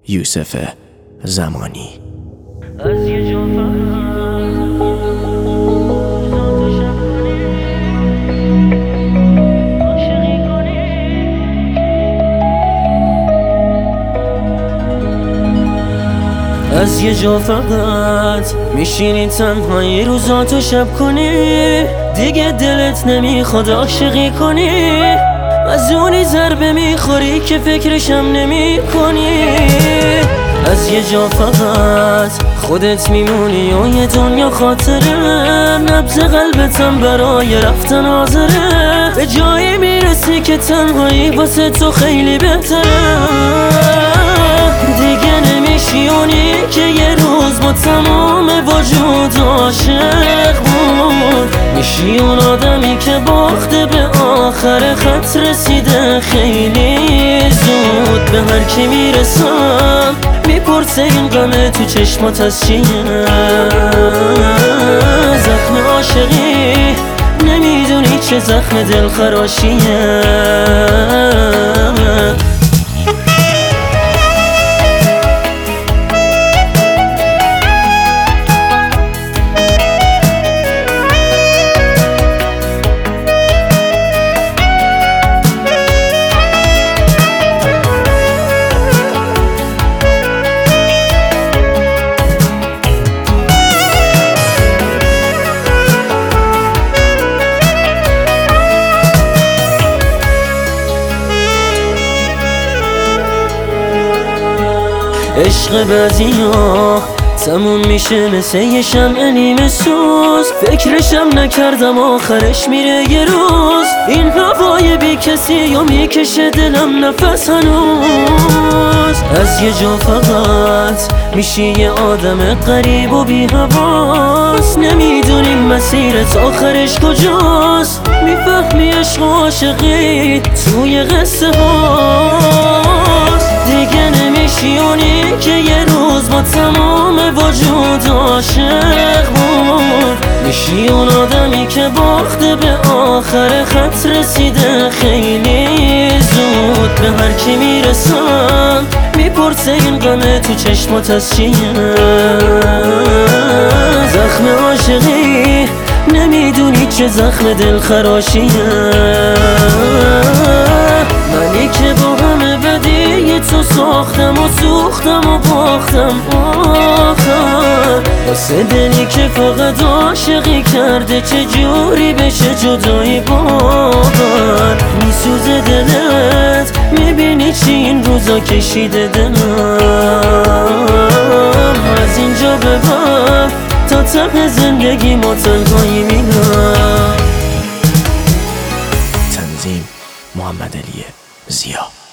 یوسف زمانی. از یه جا از یه جا فقط میشینی تنهایی روزاتو شب کنی، دیگه دلت نمیخواد عاشقی کنی، از اونی ضربه میخوری که فکرشم نمی کنی. از یه جا فقط خودت میمونی و یه دنیا خاطره، نبض قلبتم برای رفتن حاضره، به جایی میرسی که تنهایی واسه تو خیلی بهتره. دیگه نمیشی اونی که یه روز با تمام وجود عاشق بود، میشی اون آدمی که باخته به آخر خط رسیده خیلی زود. به هر کی میرسم میپرسه این غمه تو چشمات از چیه، زخم عاشقی نمیدونی چه زخم دلخراشیه. عشق بعضیا تموم میشه مثل یه شمع نیمه سوز، فکرشم نکردم آخرش میره یه روز. این هوای بی کسی و میکشه دلم نفس هنوز. از یه جا فقط میشی یه آدم غریب و بی حواس، نمیدونی مسیرت آخرش کجاست، میفهمی عشق و عاشقی توی قصه هاست. دیگه نمیشی اونی که یه روز با تمام وجود عاشق بود، میشی اون آدمی که باخته به آخر خط رسیده خیلی زود. به هر کی میرسم میپرسه این غمه تو چشمات از چیه، زخم عاشقی نمیدونی چه زخم دلخراشیه. منی که با همه بدی تو ساختم و سوختم و باختم آخر، واسه دلی که فقط عاشقی کرده چه جوری بشه جدایی باور. میسوزه دلت میبینی چی این روزا کشیده دلم، از اینجا به بعد تا ته زندگی ما تنهایی میرم. تنظیم محمد علی زیا.